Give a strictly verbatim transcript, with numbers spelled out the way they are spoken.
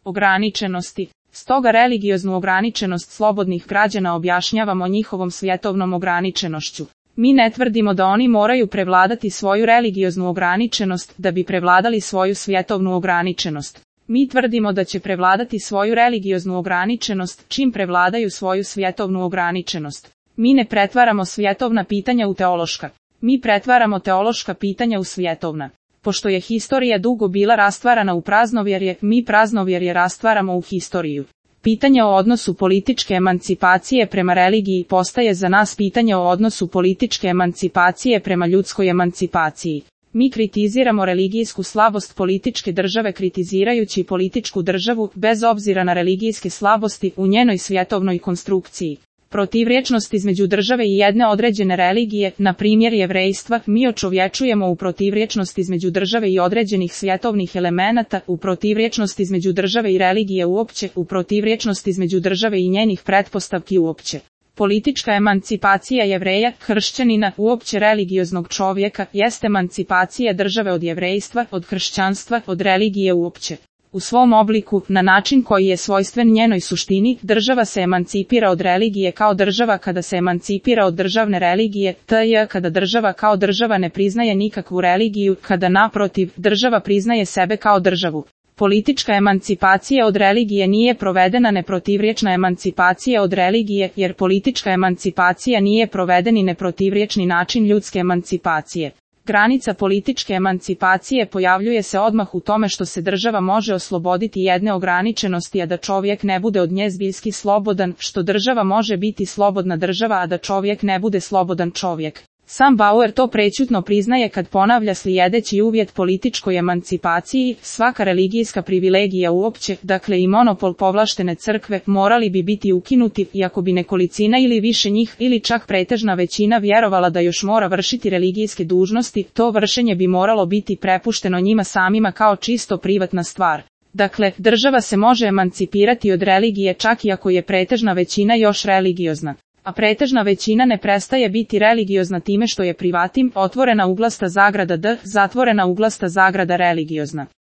ograničenosti. Stoga religioznu ograničenost slobodnih građana objašnjavamo njihovom svjetovnom ograničenošću. Mi ne tvrdimo da oni moraju prevladati svoju religioznu ograničenost da bi prevladali svoju svjetovnu ograničenost. Mi tvrdimo da će prevladati svoju religioznu ograničenost čim prevladaju svoju svjetovnu ograničenost. Mi ne pretvaramo svjetovna pitanja u teološka. Mi pretvaramo teološka pitanja u svjetovna. Pošto je historija dugo bila rastvarana u praznovjerje, mi praznovjerje rastvaramo u historiju. Pitanje o odnosu političke emancipacije prema religiji postaje za nas pitanje o odnosu političke emancipacije prema ljudskoj emancipaciji. Mi kritiziramo religijsku slabost političke države kritizirajući političku državu bez obzira na religijske slabosti u njenoj svjetovnoj konstrukciji. Protivrječnost između države i jedne određene religije, na primjer jevrejstva, mi očovječujemo u protivrječnost između države i određenih svjetovnih elemenata, u protivrječnost između države i religije uopće, u protivrječnost između države i njenih pretpostavki uopće. Politička emancipacija Jevreja, kršćanina, uopće religioznog čovjeka, jest emancipacija države od jevrejstva, od kršćanstva, od religije uopće. U svom obliku, na način koji je svojstven njenoj suštini, država se emancipira od religije kao država kada se emancipira od državne religije, tj. kada država kao država ne priznaje nikakvu religiju, kada naprotiv, država priznaje sebe kao državu. Politička emancipacija od religije nije provedena neprotivrječna emancipacija od religije, jer politička emancipacija nije provedeni neprotivrječni način ljudske emancipacije. Granica političke emancipacije pojavljuje se odmah u tome što se država može osloboditi jedne ograničenosti, a da čovjek ne bude od nje zbiljski slobodan, što država može biti slobodna država, a da čovjek ne bude slobodan čovjek. Sam Bauer to prećutno priznaje kad ponavlja slijedeći uvjet političkoj emancipaciji: svaka religijska privilegija uopće, dakle i monopol povlaštene crkve, morali bi biti ukinuti, iako bi nekolicina ili više njih, ili čak pretežna većina vjerovala da još mora vršiti religijske dužnosti, to vršenje bi moralo biti prepušteno njima samima kao čisto privatna stvar. Dakle, država se može emancipirati od religije čak i ako je pretežna većina još religiozna. A pretežna većina ne prestaje biti religiozna time što je privatim, otvorena uglasta zagrada d, zatvorena uglasta zagrada religiozna.